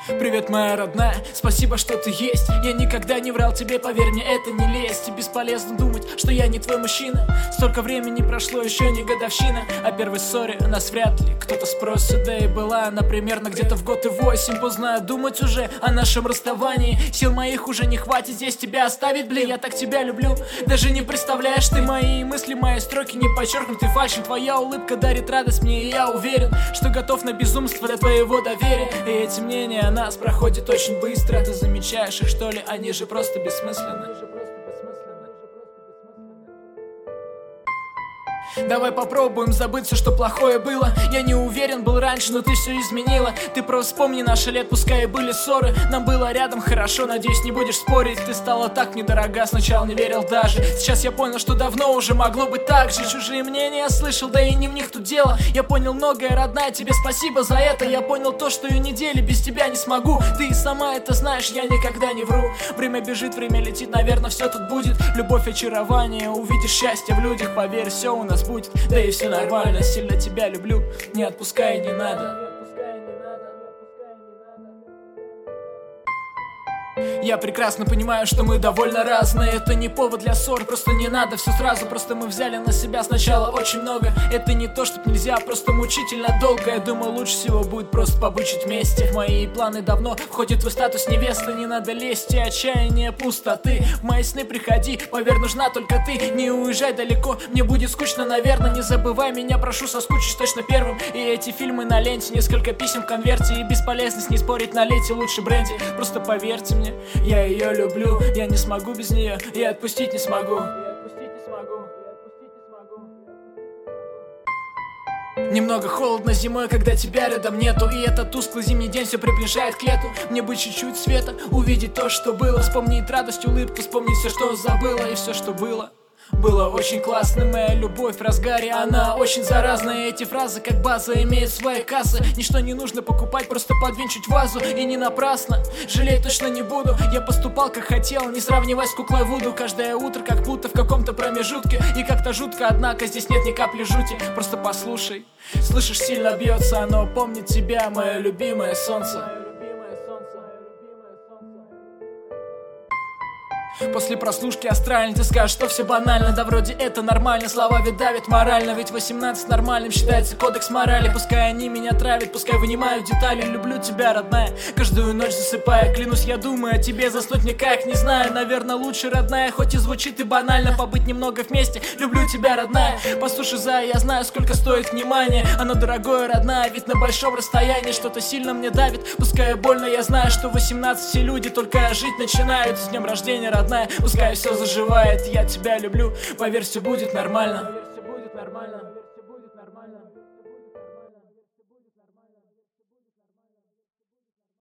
Привет, моя родная, спасибо, что ты есть. Я никогда не врал тебе, поверь мне, это не лесть. И бесполезно думать, что я не твой мужчина. Столько времени прошло, еще не годовщина. О первой ссоре нас вряд ли кто-то спросит. Да и была она примерно где-то в год и 8. Поздно думать уже о нашем расставании. Сил моих уже не хватит здесь тебя оставить, блин. Я так тебя люблю, даже не представляешь ты. Мои мысли, мои строки не подчеркнуты фальшем. Твоя улыбка дарит радость мне, и я уверен, что готов на безумство для твоего доверия. И эти мнения нас проходит очень быстро. Ты замечаешь их, что ли? Они же просто бессмысленны. Давай попробуем забыть все, что плохое было. Я не уверен был раньше, но ты все изменила. Ты просто вспомни наши лет, пускай и были ссоры. Нам было рядом хорошо, надеюсь, не будешь спорить. Ты стала так мне дорога, сначала не верил даже. Сейчас я понял, что давно уже могло быть так же. Чужие мнения слышал, да и не в них тут дело. Я понял многое, родная, тебе спасибо за это. Я понял то, что и недели без тебя не смогу. Ты и сама это знаешь, я никогда не вру. Время бежит, время летит, наверное, все тут будет. Любовь, очарование, увидишь счастье в людях. Поверь, все у нас будет, да и все нормально. Сильно тебя люблю, не отпускай, не надо. Я прекрасно понимаю, что мы довольно разные. Это не повод для ссор, просто не надо все сразу. Просто мы взяли на себя сначала очень много. Это не то, чтоб нельзя, просто мучительно долго. Я думаю, лучше всего будет просто побыть чуть вместе. В мои планы давно входит твой статус невесты. Не надо лезть и отчаяние пустоты. В мои сны приходи, поверь, нужна только ты. Не уезжай далеко, мне будет скучно, наверное. Не забывай меня, прошу, соскучишь точно первым. И эти фильмы на ленте, несколько писем в конверте. И бесполезно с ней спорить, налейте лучше бренди. Просто поверьте мне, я ее люблю, я не смогу без нее, и отпустить не смогу. Немного холодно зимой, когда тебя рядом нету. И этот тусклый зимний день все приближает к лету. Мне бы чуть-чуть света, увидеть то, что было. Вспомнить радость, улыбку, вспомнить все, что забыла. И все, что было очень классно. Моя любовь в разгаре, она очень заразная. Эти фразы как база имеют свои кассы. Ничто не нужно покупать, просто подвинь чуть вазу. И не напрасно, жалеть точно не буду. Я поступал как хотел, не сравнивай с куклой Вуду. Каждое утро как будто в каком-то промежутке. И как-то жутко, однако здесь нет ни капли жути. Просто послушай, слышишь, сильно бьется оно. Помнит тебя, мое любимое солнце. После прослушки астральной ты скажешь, что все банально. Да вроде это нормально, слова ведь давят морально. Ведь 18 нормальным считается кодекс морали. Пускай они меня травят, пускай вынимают детали. Люблю тебя, родная, каждую ночь засыпая. Клянусь, я думаю о тебе, заснуть никак не знаю. Наверное, лучше, родная, хоть и звучит и банально. Побыть немного вместе, люблю тебя, родная. Послушай, Зая, я знаю, сколько стоит внимание. Оно дорогое, родная, ведь на большом расстоянии что-то сильно мне давит. Пускай больно, я знаю, что 18 все люди только жить начинают. С днем рождения, родная, пускай все заживает. Я тебя люблю, поверь, все будет нормально.